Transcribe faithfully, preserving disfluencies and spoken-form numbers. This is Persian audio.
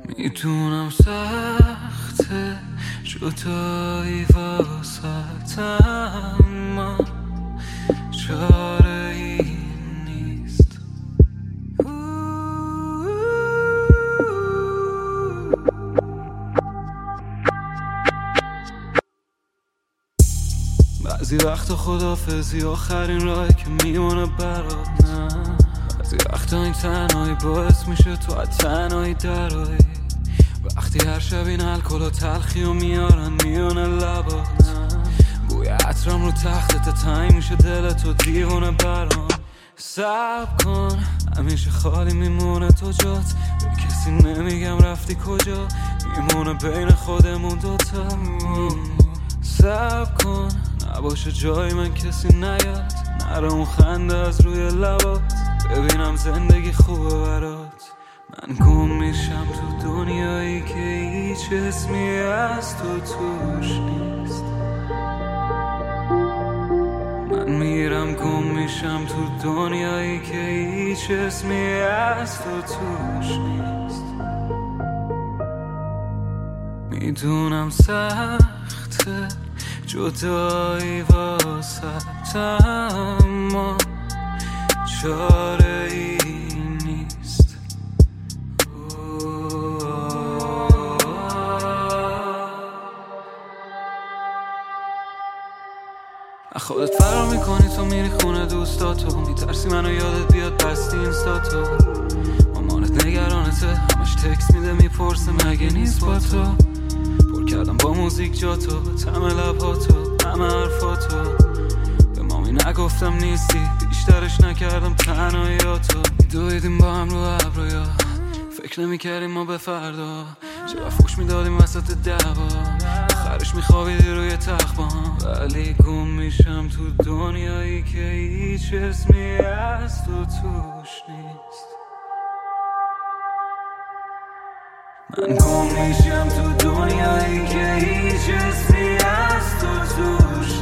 میدونم سخته جدایی واسطم، اما چاره ای نیست. بعضی وقتا خدافزی آخرین راهی که میمونه برات، نه بعضی وقتا این تنهایی باعث میشه تو از تنهایی درایی. وقتی هر شب این الکل و تلخی و میارن میونه لبات، بوی عطرم رو تختت تنگ میشه دلت و دیوونه برام. صبر کن همیشه خالی میمونه تو جات، به کسی نمیگم رفتی کجا، میمونه بین خودمون دوتا. صبر کن نباشه جای من کسی نیاد، نره اون خنده از روی لبات، ببینم زندگی خوبه برات. من گم میشم تو دنیایی که هیچ اسمی از تو توش نیست. من میرم گم میشم تو دنیایی که هیچ اسمی از تو توش نیست. میدونم سخته جدایی واسطم، اما چاره ای نیست. خودت فرار میکنی تو میری خونه دوستاتو، میترسی منو یادت بیاد بستی اینستاتو. مامانت نگرانته همش تکس میده میپرسه مگه نیست با تو. پر کردم با موزیک جاتو، تم لباتو، همه حرفاتو. به مامی نگفتم نیستی، بیشترش نکردم تنهاییاتو. میدویدیم با هم رو ابرویا، فکر نمیکردیم ما به فردا. چرا فوش میدادیم وسط دعوا، آخرش میخوابیدی روی تخت با هم. ولی گم میشم تو دنیایی که هیچ اسمی از تو توش نیست. من گم میشم تو دنیایی که هیچ اسمی از تو توش